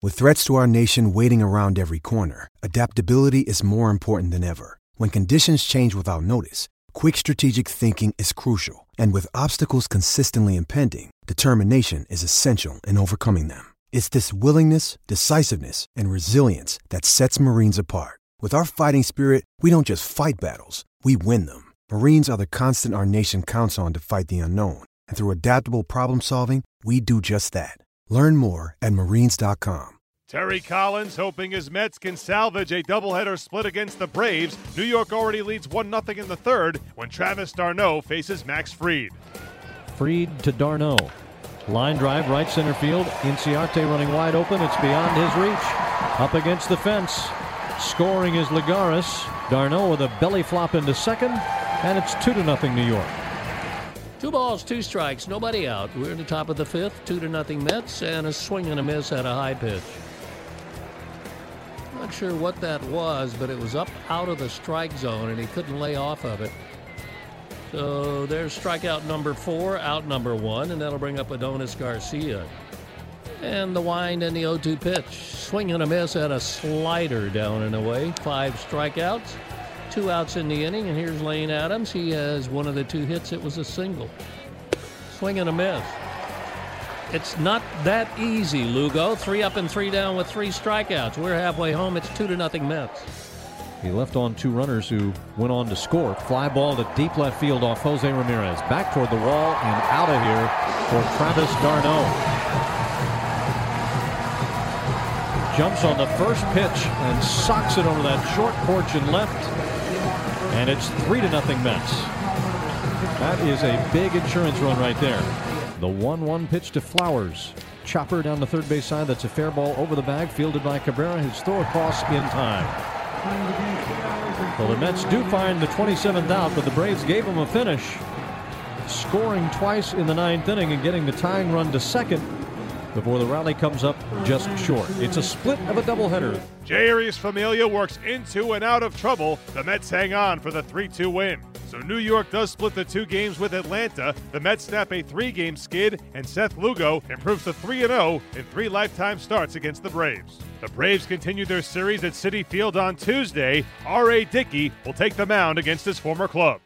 With threats to our nation waiting around every corner, adaptability is more important than ever. When conditions change without notice, quick strategic thinking is crucial. And with obstacles consistently impending, determination is essential in overcoming them. It's this willingness, decisiveness, and resilience that sets Marines apart. With our fighting spirit, we don't just fight battles, we win them. Marines are the constant our nation counts on to fight the unknown. And through adaptable problem solving, we do just that. Learn more at marines.com. Terry Collins hoping his Mets can salvage a doubleheader split against the Braves. New York already leads 1-0 in the third when Travis d'Arnaud faces Max Fried. Fried to d'Arnaud. Line drive, right center field. Inciarte running wide open. It's beyond his reach. Up against the fence. Scoring is Lagares. d'Arnaud with a belly flop into second. And it's 2-0 New York. 2 balls, 2 strikes, nobody out. We're at the top of the fifth, 2-0 Mets, and a swing and a miss at a high pitch. Not sure what that was, but it was up out of the strike zone, and he couldn't lay off of it. So there's strikeout number 4, out number 1, and that'll bring up Adonis Garcia. And the wind and the 0-2 pitch. Swing and a miss at a slider down and away. 5 strikeouts, 2 outs in the inning, and here's Lane Adams. He has one of the 2 hits. It was a single. Swing and a miss. It's not that easy, Lugo. 3 up and 3 down with 3 strikeouts. We're halfway home. It's 2-0 Mets. He left on 2 runners who went on to score. Fly ball to deep left field off Jose Ramirez. Back toward the wall and out of here for Travis d'Arnaud. Jumps on the first pitch and socks it over that short porch and left. And it's 3-0 Mets. That is a big insurance run right there. The 1-1 pitch to Flowers. Chopper down the third base side. That's a fair ball over the bag. Fielded by Cabrera. His throw across in time. Well, the Mets do find the 27th out, but the Braves gave them a finish. Scoring twice in the 9th inning and getting the tying run to second before the rally comes up just short. It's a split of a doubleheader. Jeurys Familia works into and out of trouble. The Mets hang on for the 3-2 win. So New York does split the 2 games with Atlanta. The Mets snap a 3-game skid, and Seth Lugo improves to 3-0 in 3 lifetime starts against the Braves. The Braves continue their series at Citi Field on Tuesday. R.A. Dickey will take the mound against his former club.